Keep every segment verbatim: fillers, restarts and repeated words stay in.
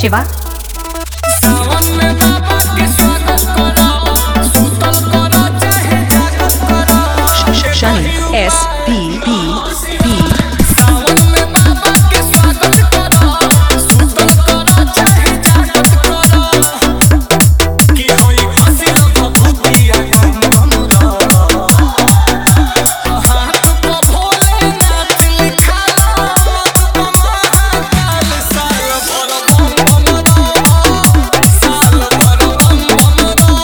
शिवा सावन में बाबा के स्वागत करो, सुतल करो चाहे जागत करो। शनि एस पी पी पी सावन में बाबा के स्वागत करो, सुतल करो चाहे जागत करो। कि होई खुशी भभूतिया गम गम रो, हाथ को भोलेनाथ लिखा लो, महाकाल साल भर बम बम रो, साल भर बम बम रो।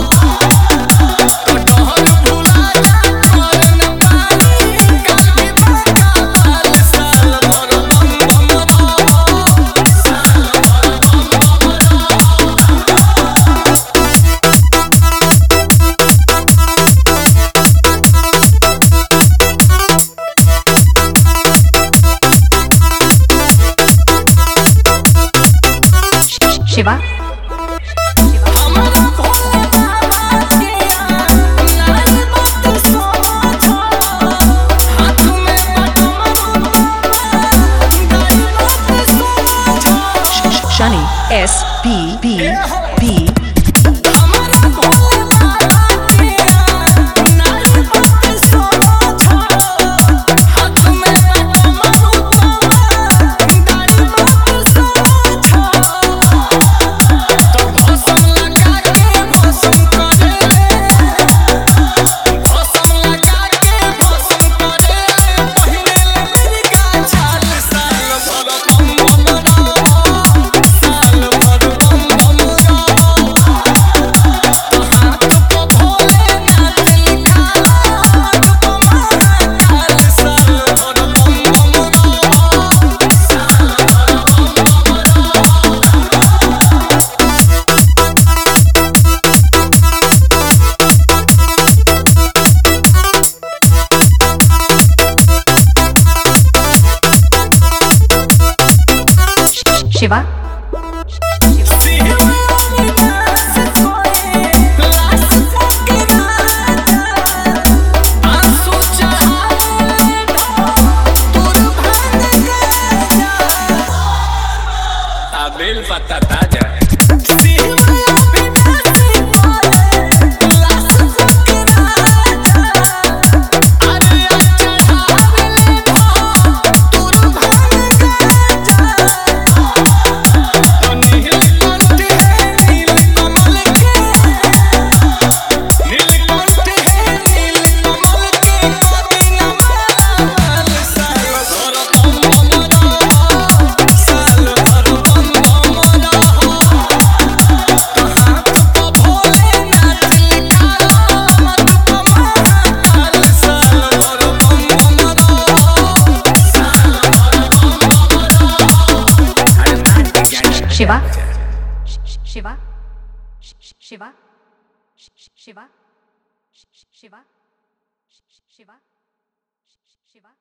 कटहल भुला जा कर न पाई, काल विवाह साल भर बम बम रो, साल भर बम बम रो। शिवा हमारा भोले बाबा के लाल बात समझो, हाथ में पटमरुआ गाय बात समझो। शनि एस पी पी पी हमारा भोले बाबा के लाल बात समझो, हाथ में पटमरुआ गाय बात समझो। तो भस्म लगा के भस्म करेले, भस्म लगा के भस्म करेले, पहिनेले मिर्गा छाल साल भर बम बम रो, साल भर बम बम रो। तो हाथ को भोलेनाथ लिखा लो, महाकाल साल भर बम बम रो, साल भर बम बम रो। शिवा बेल पत्ता ताजा शिवा शिवा शिवा शिवा शिवा शिवा शिवा